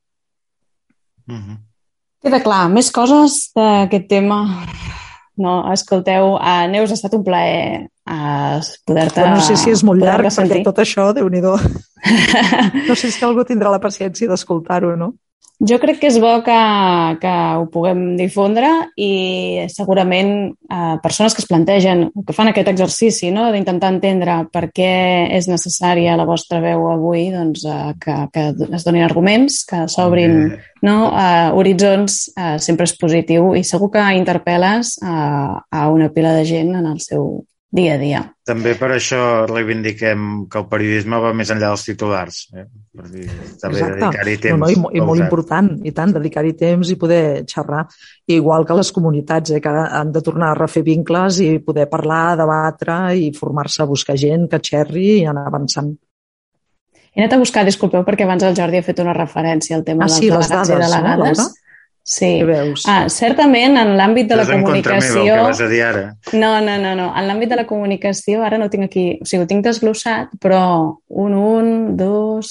S2: Queda clar. Més coses d'aquest tema? No, escolteu, Neus, ha estat un plaer poder-te...
S3: No sé si és molt llarg, perquè tot això, Déu-n'hi-do. No sé si algú tindrà la paciència d'escoltar-ho, no?
S2: Jo crec que és bo que ho puguem difondre i segurament persones que es plantegen, que fan aquest exercici d'intentar entendre per què és necessària la vostra veu avui, doncs, que es donin arguments, que s'obrin horitzons, sempre és positiu i segur que interpel·les a una pila de gent en el seu dia a dia.
S5: També per això reivindiquem que el periodisme va més enllà dels titulars. Per dir, també dedicar-hi temps.
S3: I molt important, i tant, dedicar-hi temps i poder xerrar. Igual que les comunitats, que han de tornar a refer vincles i poder parlar, debatre i formar-se, buscar gent que xerri i anar avançant.
S2: He anat a buscar, disculpeu, perquè abans el Jordi ha fet una referència al tema dels
S3: les
S2: delegats i
S3: dades,
S2: delegades.
S3: No,
S2: sí.
S3: Què veus?
S2: Certament, en l'àmbit de la comunicació...
S5: Meva, que vas a dir ara.
S2: No. En l'àmbit de la comunicació, ara no ho tinc aquí, o sigui, ho tinc desglossat, però 1, 2...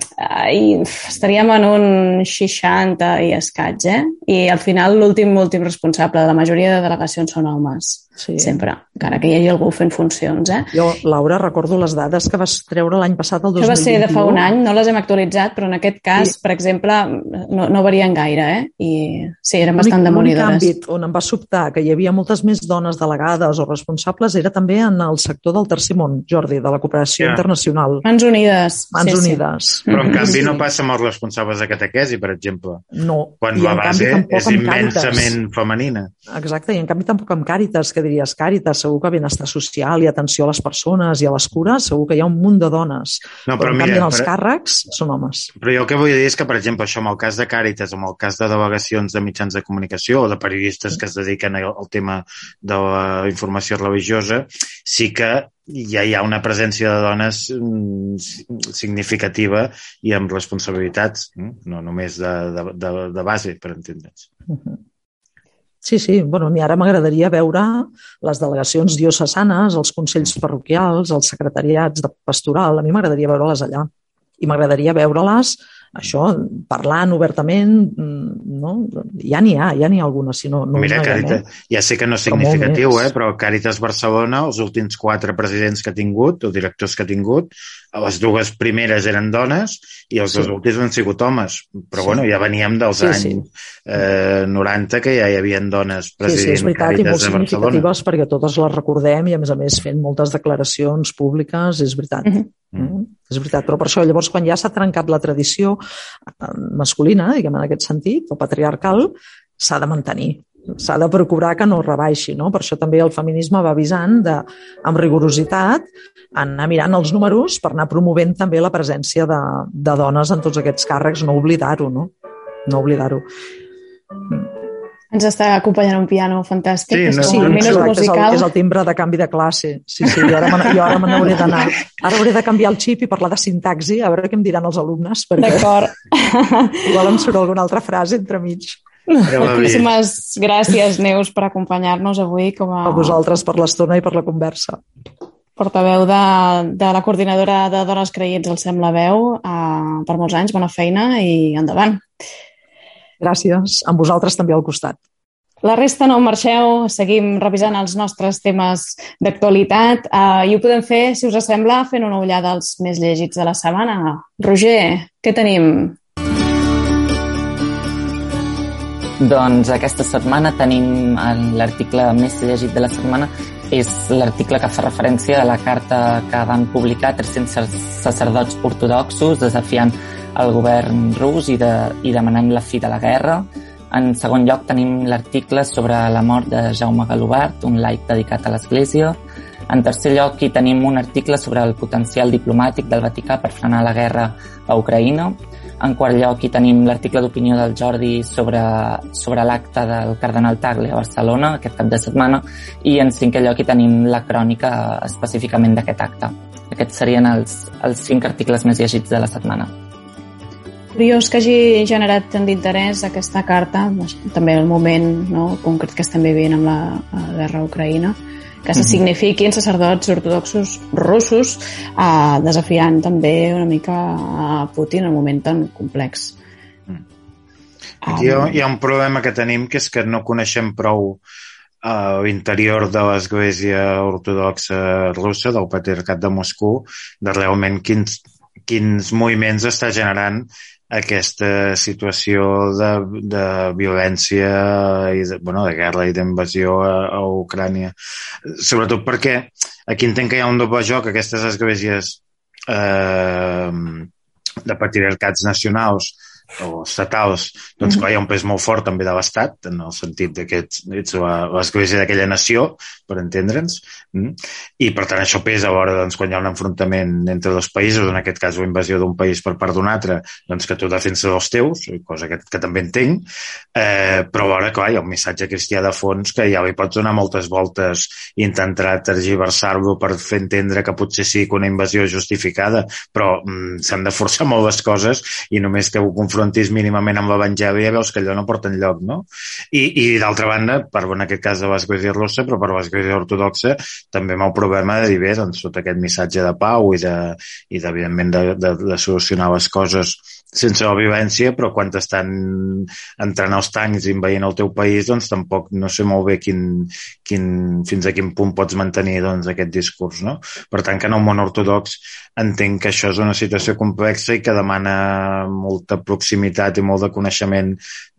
S2: estaríem en un 60 i escaig, I al final l'últim responsable de la majoria de delegacions són homes. Sí. Sempre, encara que hi hagi algú fent funcions.
S3: Jo, Laura, recordo les dades que vas treure l'any passat, el 2021.
S2: Això va ser de fa un any, no les hem actualitzat, però en aquest cas, per exemple, no varien gaire, I sí, eren bastant demonidores.
S3: L'únic àmbit on em va sobtar que hi havia moltes més dones delegades o responsables era també en el sector del tercer món, Jordi, de la cooperació internacional.
S2: Mans unides.
S3: Mans unides.
S5: Però en canvi no passa amb els responsables de catequesi, per exemple.
S3: No.
S5: Quan la base és immensament femenina.
S3: Exacte, i en canvi tampoc amb Càritas, que diries Càritas, segur que benestar social i atenció a les persones i a les cures, segur que hi ha un munt de dones. Però en canvi els càrrecs són homes.
S5: Però jo el que vull dir és que, per exemple, això amb el cas de Càritas, amb el cas de delegacions de mitjans de comunicació o de periodistes que es dediquen al tema de la informació religiosa, sí que ja hi ha una presència de dones significativa i amb responsabilitats, no només de base, per entendre'ns.
S3: Sí, bueno, ni ara m'agradaria veure les delegacions diocesanes, els consells parroquials, els secretariats de pastoral, a mi m'agradaria veure-les allà. I m'agradaria veure-les, això, parlant obertament, no? Ja n'hi ha algunes, si no
S5: mira, Càritas, ja sé que no és significatiu, però Càritas Barcelona, els últims 4 presidents que ha tingut, o directors que ha tingut, les 2 primeres eren dones i els 2 últims han sigut homes. Però bueno, ja veníem dels anys 90 que ja hi havia dones presidint Càritas de Barcelona. Sí, és veritat, i molt
S3: significatives perquè totes les recordem i a més fent moltes declaracions públiques, és veritat. És veritat, però per això llavors quan ja s'ha trencat la tradició masculina, diguem en aquest sentit, o patriarcal, s'ha de mantenir. S'ha de procurar que no rebaixi, no? Per això també el feminisme va avisant amb rigorositat, anar mirant els números per anar promovent també la presència de dones en tots aquests càrrecs, no oblidar-ho, no? No oblidar-ho.
S2: Ens està acompanyant un piano fantàstic.
S3: Musical. És el timbre de canvi de classe. Sí, jo ara me n'hauré d'anar. Ara hauré de canviar el xip i parlar de sintaxi, a veure què em diran els alumnes.
S2: D'acord.
S3: Igual em surt alguna altra frase entremig.
S2: Moltíssimes gràcies, Neus, per acompanyar-nos avui.
S3: A vosaltres per l'estona i per la conversa.
S2: Portaveu de la coordinadora de Dones Creients al Sem la Veu per molts anys, bona feina i endavant.
S3: Gràcies. Amb vosaltres també al costat.
S2: La resta no marxeu, seguim revisant els nostres temes d'actualitat i ho podem fer, si us sembla, fent una ullada als més llegits de la setmana. Roger, què tenim?
S6: Doncs aquesta setmana tenim l'article més llegit de la setmana, és l'article que fa referència a la carta que van publicar 300 sacerdots ortodoxos desafiant el govern rus i demanant la fi de la guerra. En segon lloc tenim l'article sobre la mort de Jaume Galobart, un laic dedicat a l'Església. En tercer lloc hi tenim un article sobre el potencial diplomàtic del Vaticà per frenar la guerra a Ucraïna. En quart lloc hi tenim l'article d'opinió del Jordi sobre l'acte del cardenal Tagle a Barcelona aquest cap de setmana. I en cinquè lloc hi tenim la crònica específicament d'aquest acte. Aquests serien els 5 articles més llegits de la setmana.
S2: Curiós que hagi generat tant d'interès aquesta carta, també el moment concret que estem vivint amb la guerra a Ucraïna, que se signifiquin sacerdots ortodoxos russos desafiant també una mica a Putin en un moment tan complex.
S5: Aquí hi ha un problema que tenim, que és que no coneixem prou a l'interior de l'Església Ortodoxa Russa, del Patriarcat de Moscou, de realment quins moviments està generant aquesta situació de violència i de guerra i d'invasió a Ucrània. Sobretot perquè aquí entenc que hi ha un doble joc. Aquestes esglésies de patriarcats nacionals o estatals, doncs clar, hi ha un pes molt fort també de l'Estat, en el sentit que ets l'església d'aquella nació, per entendre'ns, i per tant això pesa a l'hora, doncs, quan hi ha un enfrontament entre dos països, en aquest cas la invasió d'un país per part d'un altre, doncs que tu defenses els teus, cosa que també entenc, però alhora, clar, hi ha un missatge cristià de fons que ja li pots donar moltes voltes i intentar tergiversar-lo per fer entendre que potser sí que una invasió és justificada, però s'han de forçar molt les coses i només que ho confrontis mínimament amb l'Evangeli ja veus que allò no porta enlloc, no? I d'altra banda, en aquest cas de l'Església russa, però per l'Església ortodoxa també amb el problema de dir bé, doncs, sota aquest missatge de pau i evidentment de solucionar les coses sense la violència, però quan t'estan entrant els tancs i envaint el teu país, doncs tampoc no sé molt bé fins a quin punt pots mantenir doncs, aquest discurs, no? Per tant, que en el món ortodox entenc que això és una situació complexa i que demana molta proximitat i molt de coneixement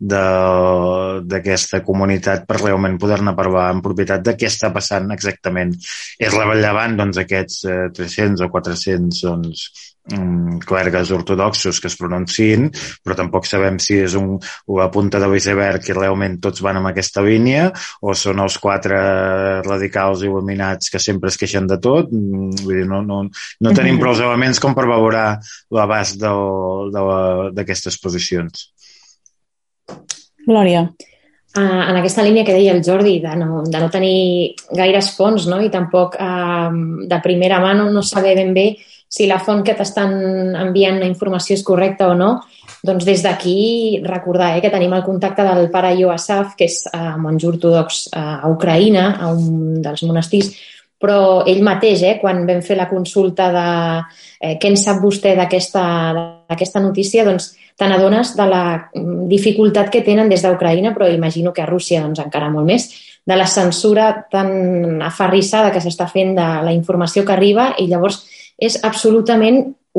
S5: d'aquesta comunitat per realment poder-ne parlar en propietat de què està passant exactament. És rellevant, doncs, aquests 300 o 400 doncs, clergues ortodoxos que es pronunciïn, però tampoc sabem si és la punta de l'iceberg i realment tots van en aquesta línia o són els 4 radicals il·luminats que sempre es queixen de tot. Vull dir, no tenim prou elements com per valorar l'abast d'aquestes posicions.
S2: Glòria.
S4: En aquesta línia que deia el Jordi, de no tenir gaires fonts, no? I tampoc de primera mà no saber ben bé si la font que t'estan enviant la informació és correcta o no, doncs des d'aquí recordar que tenim el contacte del pare Yoasaf, que és monjo ortodox a Ucraïna, a un dels monestirs, però ell mateix, quan vam fer la consulta de què en sap vostè d'aquesta notícia, doncs te n'adones de la dificultat que tenen des d'Ucraïna, però imagino que a Rússia doncs, encara molt més, de la censura tan aferrissada que s'està fent de la informació que arriba i llavors és absolutament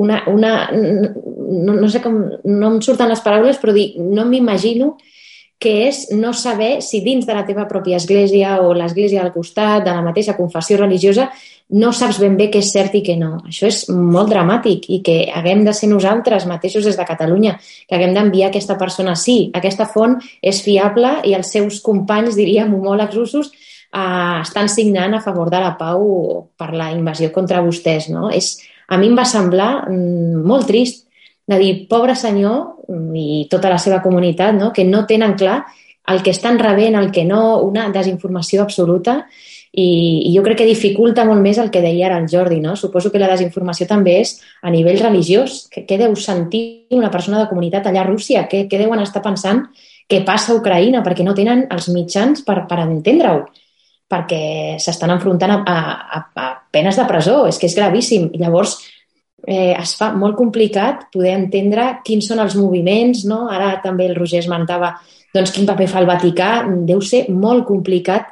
S4: no sé com, no em surten les paraules, però no m'imagino que és no saber si dins de la teva pròpia església o l'església del costat, de la mateixa confessió religiosa, no saps ben bé què és cert i què no. Això és molt dramàtic i que haguem de ser nosaltres mateixos des de Catalunya, que haguem d'enviar aquesta persona. Sí, aquesta font és fiable i els seus companys, diríem, homòlegs russos, estan signant a favor de la pau per la invasió contra vostès, no? A mi em va semblar molt trist de dir, pobre senyor i tota la seva comunitat, no? Que no tenen clar el que estan rebent, el que no, una desinformació absoluta i jo crec que dificulta molt més el que deia ara el Jordi, no? Suposo que la desinformació també és a nivell religiós. Què deu sentir una persona de comunitat allà a Rússia? Què deuen estar pensant que passa a Ucraïna? Perquè no tenen els mitjans per entendre-ho, perquè s'estan enfrontant a penes de presó. És que és gravíssim. I llavors es fa molt complicat poder entendre quins són els moviments, no? Ara també el Roger esmentava doncs, quin paper fa el Vaticà. Deu ser molt complicat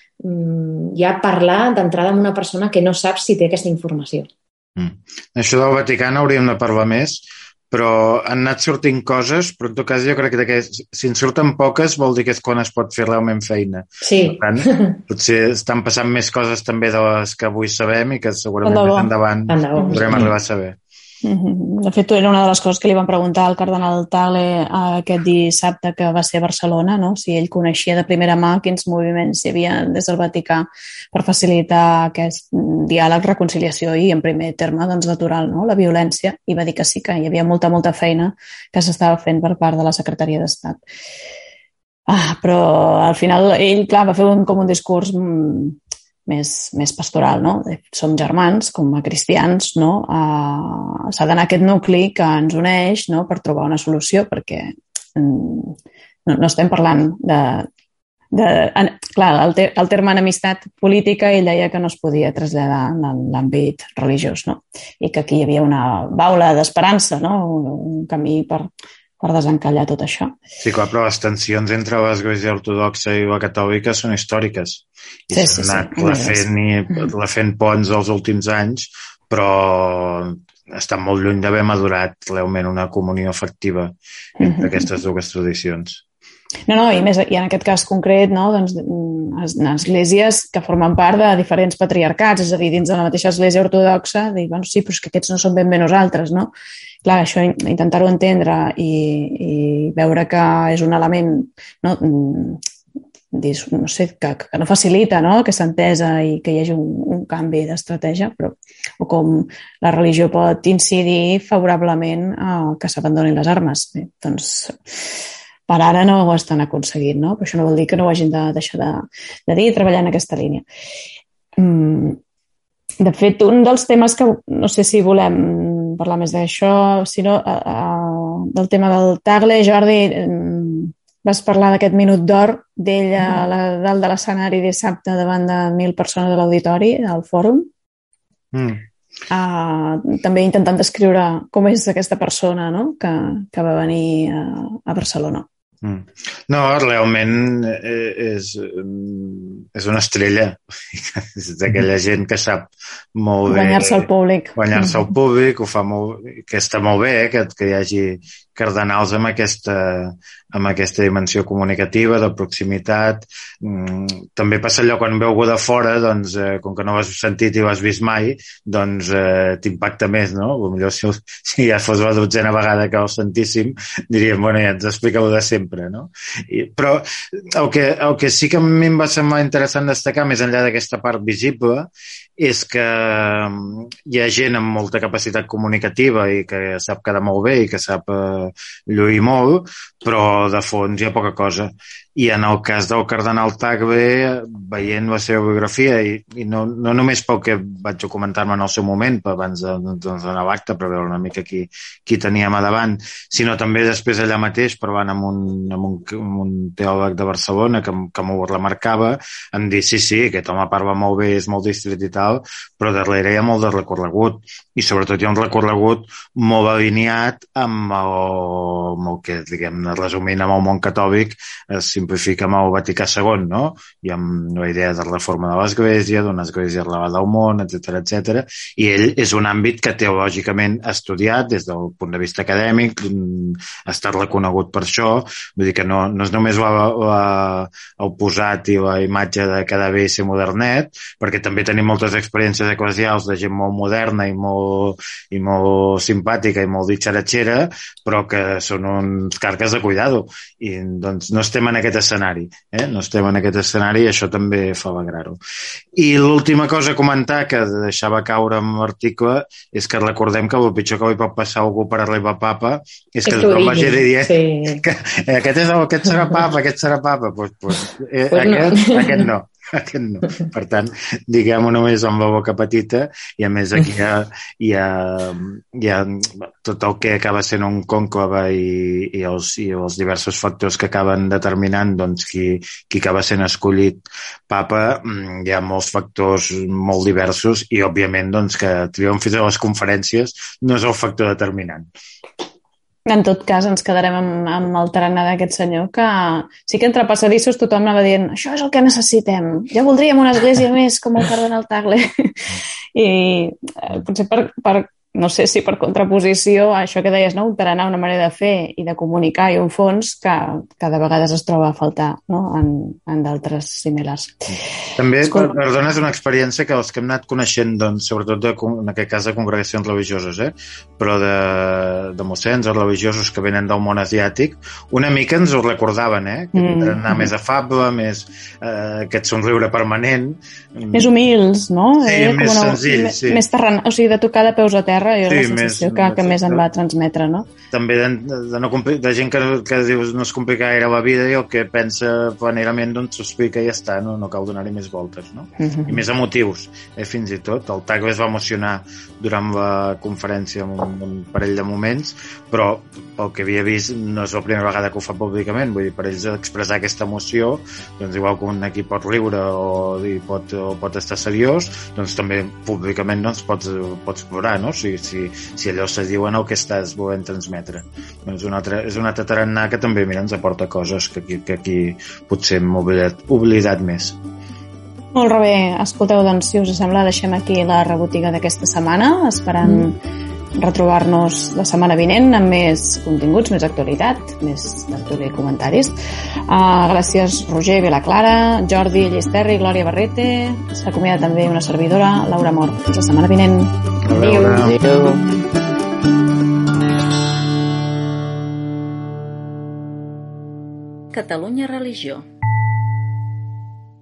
S4: ja parlar d'entrada amb una persona que no sap si té aquesta informació.
S5: Això del Vaticà n'hauríem de parlar més, però han anat sortint coses, però en tot cas jo crec que si en surten poques vol dir que és quan es pot fer realment feina.
S4: Sí.
S5: Per tant, potser estan passant més coses també de les que avui sabem i que segurament més endavant podrem arribar a saber.
S2: De fet, era una de les coses que li van preguntar al cardenal Tagle aquest dissabte que va ser a Barcelona, no? Si ell coneixia de primera mà quins moviments hi havia des del Vaticà per facilitar aquest diàleg, reconciliació i, en primer terme, doncs, natural, no? La violència, i va dir que sí, que hi havia molta feina que s'estava fent per part de la Secretaria d'Estat. Però al final ell, clar, va fer com un discurs més pastoral, no? Som germans, com a cristians, no? S'ha d'anar aquest nucli que ens uneix, no? Per trobar una solució, perquè no estem parlant clar, el terme enemistat política, ell deia que no es podia traslladar en l'àmbit religiós, no? I que aquí hi havia una baula d'esperança, no? Un camí per desencallar tot això.
S5: Sí, clar, però les tensions entre l'Església ortodoxa i la catòlica són històriques. I s'han anat refent ponts els últims anys, però està molt lluny d'haver madurat realment una comunió efectiva entre aquestes dues tradicions.
S2: No, i en aquest cas concret, no, doncs, esglésies que formen part de diferents patriarcats, és a dir, dins de la mateixa església ortodoxa, dir, bueno, sí, però és que aquests no són ben bé nosaltres, no? Clar, això, intentar-ho entendre i veure que és un element, no sé, que no facilita, no?, aquesta entesa i que hi hagi un canvi d'estratègia, però o com la religió pot incidir favorablement a que s'abandonin les armes. Bé, doncs, per ara no ho estan aconseguint, no? Però això no vol dir que no ho hagin de deixar de dir i treballar en aquesta línia. De fet, un dels temes que no sé si volem parlar més d'això, sinó del tema del Tagle, Jordi, vas parlar d'aquest minut d'or d'ell a dalt de l'escenari dissabte davant de 1.000 persones de l'auditori, al fòrum. També intentant descriure com és aquesta persona, no?, que va venir a Barcelona.
S5: No, realment és una estrella. És d'aquella gent que sap molt bé
S2: guanyar-se el públic,
S5: ho fa molt, que està molt bé, que hi hagi cardenals amb aquesta dimensió comunicativa, de proximitat. També passa allò quan veu algú de fora, doncs, com que no ho has sentit i ho has vist mai, doncs t'impacta més, no? Potser si ja fos la 12a vegada que ho sentíssim, diríem, bueno, ja ens expliqueu de sempre, no? Però el que sí que a mi em va semblar interessant destacar, més enllà d'aquesta part visible, és que hi ha gent amb molta capacitat comunicativa i que sap quedar molt bé i que sap lluir molt, però de fons hi ha poca cosa. I en el cas del cardenal Tagle, veient la seva biografia, i no només pel que vaig documentar-me en el seu moment, abans d'anar a l'acte, per veure una mica qui teníem a davant, sinó també després allà mateix, parlant amb un teòleg de Barcelona que m'ho remarcava, em dir, sí, aquest home parla molt bé, és molt distret i tal, però darrere hi ha molt de recorregut, i sobretot hi ha un recorregut molt alineat amb el que, diguem-ne, resumint amb el món catòlic, es simplifica amb el Vaticà II, no? I amb la idea de reforma de l'Església, d'una església arrelada al món, etc. I ell és un àmbit que teològicament ha estudiat des del punt de vista acadèmic, ha estat reconegut per això, vull dir que no és només el posat i la imatge de quedar bé i ser modernet, perquè també tenim moltes experiències eclesials de gent molt moderna i molt simpàtica i molt ditxaratxera, però que són uns carques de cuidado, i doncs no estem en aquest escenari, no estem en aquest escenari, i això també fa alegrar-ho. I l'última cosa a comentar que deixava caure en l'article és que recordem que el pitjor que li pot passar a algú per arribar a papa és que tothom vagi dient que aquest serà papa, aquest no. Per tant, diguem-ho només amb la boca petita, i a més aquí hi ha tot el que acaba sent un conclave i els diversos factors que acaben determinant doncs, qui acaba sent escollit papa. Hi ha molts factors molt diversos i òbviament doncs, que triomfis a les conferències no és el factor determinant.
S2: En tot cas, ens quedarem amb el tarannà d'aquest senyor, que sí que entre passadissos tothom anava dient això és el que necessitem, ja voldríem una església més com el cardenal Tagle. I potser no sé si per contraposició a això que deies, no? Un tarannà, una manera de fer i de comunicar i un fons que de vegades es troba a faltar, no? en d'altres similars.
S5: També, perdona, és una experiència que els que hem anat coneixent, doncs, sobretot en aquest cas de congregacions religioses, però de mossens o religiosos que venen del món asiàtic, una mica ens ho recordaven, que el tarannà més afable, més aquest somriure permanent.
S2: Més humils, no?
S5: Sí, més senzill, sí.
S2: Més terrenal, o sigui, de tocar de peus a terra, jo la sensació que més em va transmetre, no?
S5: També de gent que dius no es complica gaire la vida i el que pensa planerament doncs s'ho explica i ja està, no cal donar-hi més voltes, no? I més emotius, fins i tot. El Tagle es va emocionar durant la conferència amb un parell de moments, però pel que havia vist no és la primera vegada que ho fa públicament, vull dir, per ells expressar aquesta emoció, doncs igual que un aquí pot riure o pot estar seriós, doncs també públicament doncs, pots plorar, no? Si allò se diuen el que estàs volent transmetre. És un altre tarannà que també, mira, ens aporta coses que aquí potser hem oblidat més.
S2: Molt bé, escolteu, doncs, si us sembla, deixem aquí la rebotiga d'aquesta setmana, esperant retrobar-nos la setmana vinent amb més continguts, més actualitat, més tertúlia i comentaris. Gràcies Roger Vilaclara, Jordi Llisterri, Glòria Barrete. S'acomiada també una servidora, Laura Mort. Fins la setmana vinent.
S6: Adéu.
S1: Catalunya Religió.